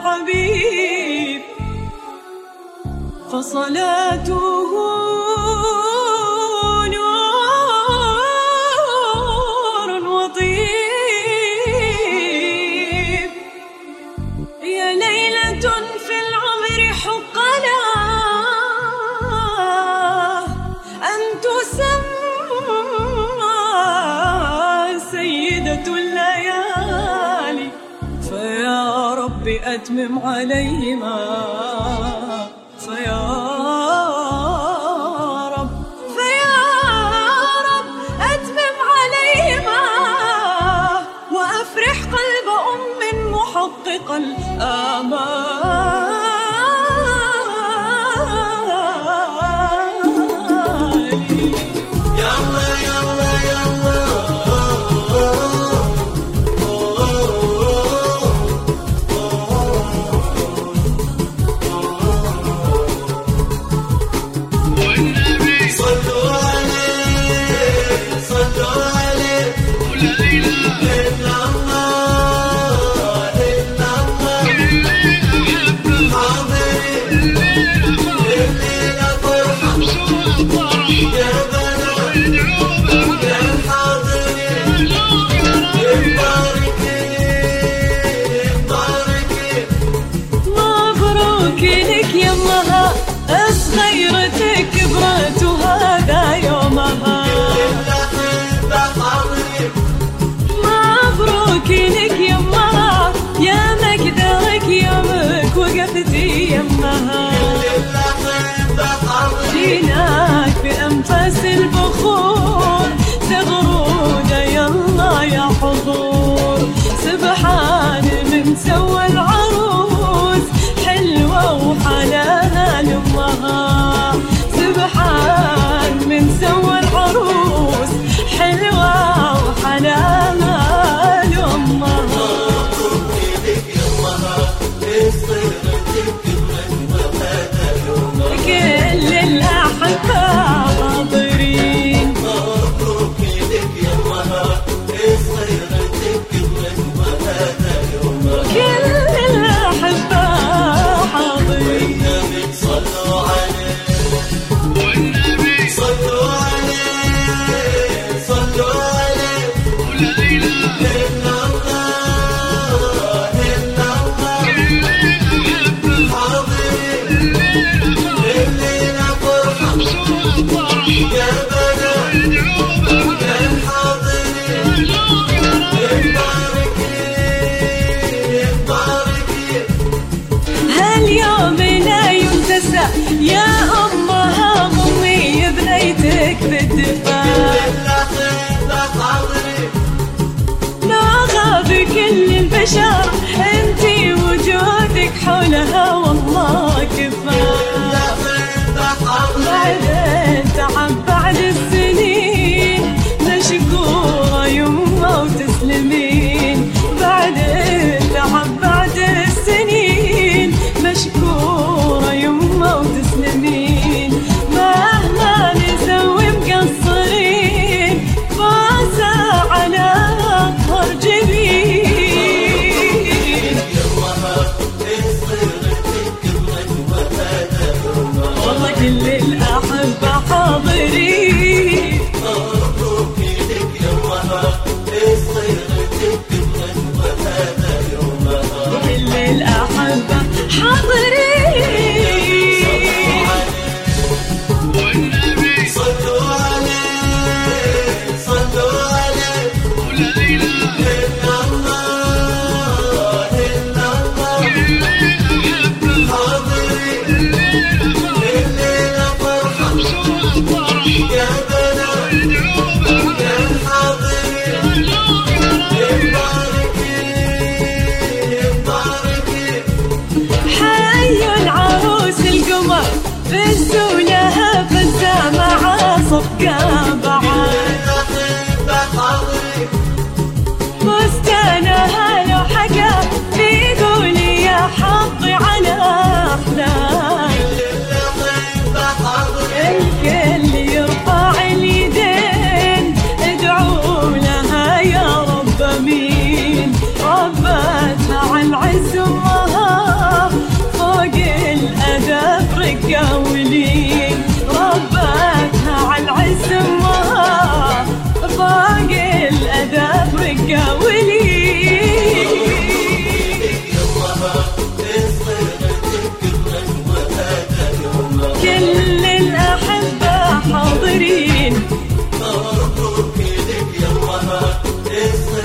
حبيب، فصلاته نور وطيب. يا ليلة في العمر حق له أن تسمى سيدة الليالي، فيا رب أتمم عليهما، فيا رب أتمم عليهما، وأفرح قلب أم محقق الآمال. صغيرتك كبرت وهذا يومها، مبروك لك يمها، يا مقدرك يومك وقفتي يمها. جيناك بأنفاس البخور تغرود يلا يا حضور، سبحان من سوى العروس حلوة وحلاها لأمها، سبحان من سوى العروس حلوة وحلاها لأمها. مبروك لك يمها، صغيرتك كبرت وهذا يومها، كل الأحبة حاضرين. مبروك لك يمها، صغيرتك كبرت وهذا يومها، كل الأحبة حاضرين. والنبي صلوا عليه، والنبي صلوا عليه، صلوا عليه، ولا إله إلا الله، إلا الله. حاضرين الليلة فرحة يا بنات يا الحاضرين، مبارك مبارك. هاليوم لا ينتسى يا أمها، ضمي بنيتك بالدفاع، لا غاب كل البشر انتي وجودك حولها والله كفاية. بعدين تعب بعد السنين مشكورة يمه وتسلمين، بعدين تعب بعد السنين مشكورة يمه وتسلمين، مهما نسوي مقصرين فازة على أطهر جبين. والله كل الأحبة حاضرين. الصيف